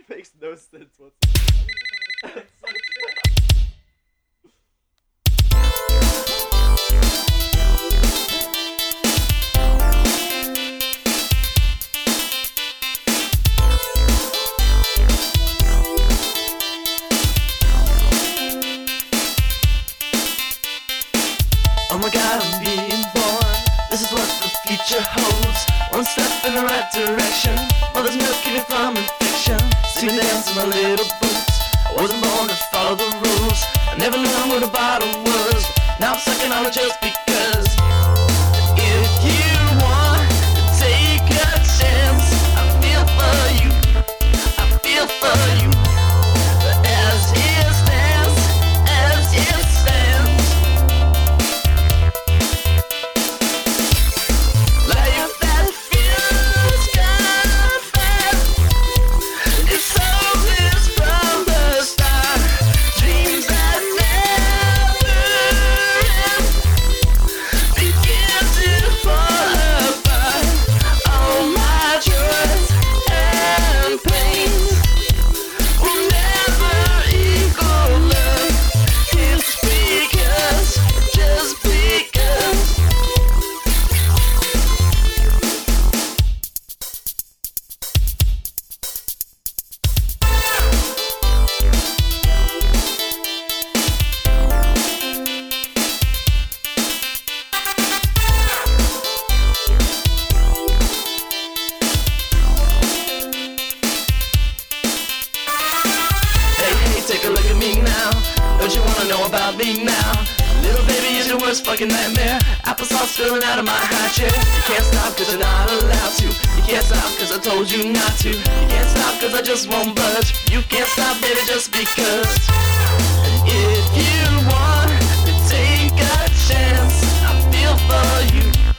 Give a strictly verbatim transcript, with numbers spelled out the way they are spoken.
makes no sense whatsoever. Oh my God, I'm being born. This is what the future holds. One step in the right direction. Mother's milk keep me from infection. See me dance in my little boots. I wasn't born to follow the rules. I never knew what a bottle was. Now I'm sucking on it just because. If you want to take a chance, I feel for you. I feel for you. As it stands, as it stands. Life that feels good, it's always from the start. Dreams that never end begin to fall apart. All my joys and pains will never equal love. It's because, just because. Hey, hey, take a look at me now. Don't you wanna know about me now? Little baby is your worst fucking nightmare. Applesauce spilling out of my high chair. You can't stop cause you're not allowed to. You can't stop cause I told you not to. You can't stop cause I just won't budge. You can't stop baby just because. If you want to take a chance, I feel for you.